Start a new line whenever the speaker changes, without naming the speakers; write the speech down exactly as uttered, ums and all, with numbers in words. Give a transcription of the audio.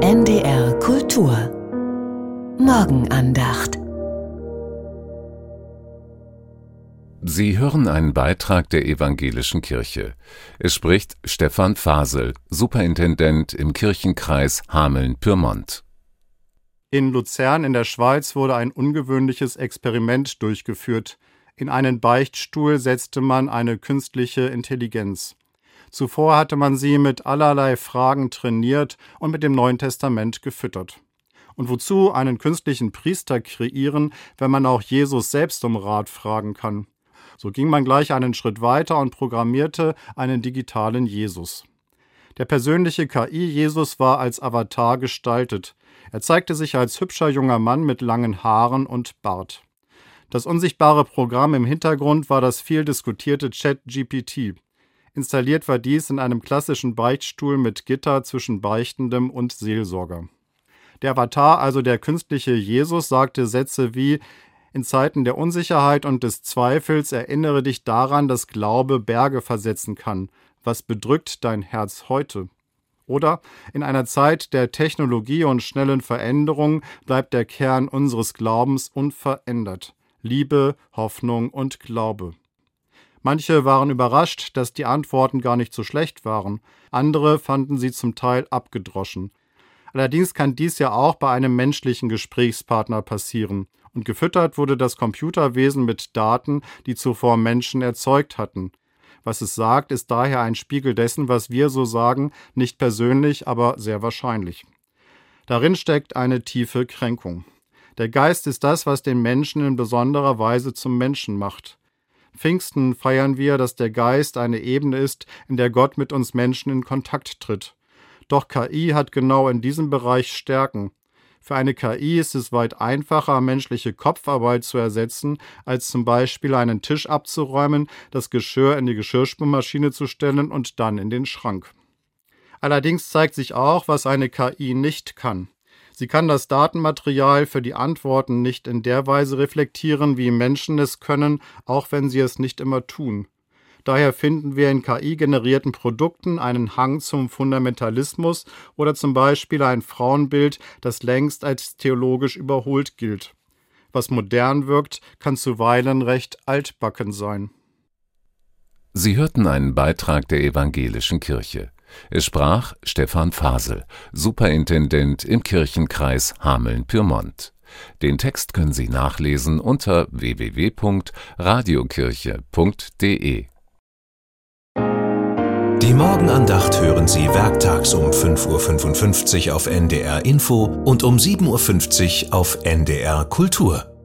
N D R Kultur Morgenandacht.
Sie hören einen Beitrag der Evangelischen Kirche. Es spricht Stefan Fasel, Superintendent im Kirchenkreis Hameln-Pyrmont.
In Luzern in der Schweiz wurde ein ungewöhnliches Experiment durchgeführt. In einen Beichtstuhl setzte man eine künstliche Intelligenz. Zuvor hatte man sie mit allerlei Fragen trainiert und mit dem Neuen Testament gefüttert. Und wozu einen künstlichen Priester kreieren, wenn man auch Jesus selbst um Rat fragen kann? So ging man gleich einen Schritt weiter und programmierte einen digitalen Jesus. Der persönliche K I-Jesus war als Avatar gestaltet. Er zeigte sich als hübscher junger Mann mit langen Haaren und Bart. Das unsichtbare Programm im Hintergrund war das viel diskutierte ChatGPT. Installiert war dies in einem klassischen Beichtstuhl mit Gitter zwischen Beichtendem und Seelsorger. Der Avatar, also der künstliche Jesus, sagte Sätze wie: In Zeiten der Unsicherheit und des Zweifels erinnere dich daran, dass Glaube Berge versetzen kann. Was bedrückt dein Herz heute? Oder: In einer Zeit der Technologie und schnellen Veränderung bleibt der Kern unseres Glaubens unverändert. Liebe, Hoffnung und Glaube. Manche waren überrascht, dass die Antworten gar nicht so schlecht waren. Andere fanden sie zum Teil abgedroschen. Allerdings kann dies ja auch bei einem menschlichen Gesprächspartner passieren. Und gefüttert wurde das Computerwesen mit Daten, die zuvor Menschen erzeugt hatten. Was es sagt, ist daher ein Spiegel dessen, was wir so sagen, nicht persönlich, aber sehr wahrscheinlich. Darin steckt eine tiefe Kränkung. Der Geist ist das, was den Menschen in besonderer Weise zum Menschen macht. Pfingsten feiern wir, dass der Geist eine Ebene ist, in der Gott mit uns Menschen in Kontakt tritt. Doch K I hat genau in diesem Bereich Stärken. Für eine K I ist es weit einfacher, menschliche Kopfarbeit zu ersetzen, als zum Beispiel einen Tisch abzuräumen, das Geschirr in die Geschirrspülmaschine zu stellen und dann in den Schrank. Allerdings zeigt sich auch, was eine K I nicht kann. Sie kann das Datenmaterial für die Antworten nicht in der Weise reflektieren, wie Menschen es können, auch wenn sie es nicht immer tun. Daher finden wir in K I-generierten Produkten einen Hang zum Fundamentalismus oder zum Beispiel ein Frauenbild, das längst als theologisch überholt gilt. Was modern wirkt, kann zuweilen recht altbacken sein.
Sie hörten einen Beitrag der Evangelischen Kirche. Es sprach Stefan Fasel, Superintendent im Kirchenkreis Hameln-Pyrmont. Den Text können Sie nachlesen unter w w w punkt radiokirche punkt d e.
Die Morgenandacht hören Sie werktags um fünf Uhr fünfundfünfzig auf N D R Info und um sieben Uhr fünfzig auf N D R Kultur.